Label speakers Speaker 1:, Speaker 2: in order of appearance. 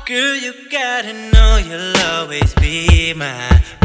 Speaker 1: Girl, you gotta know you'll always be mine.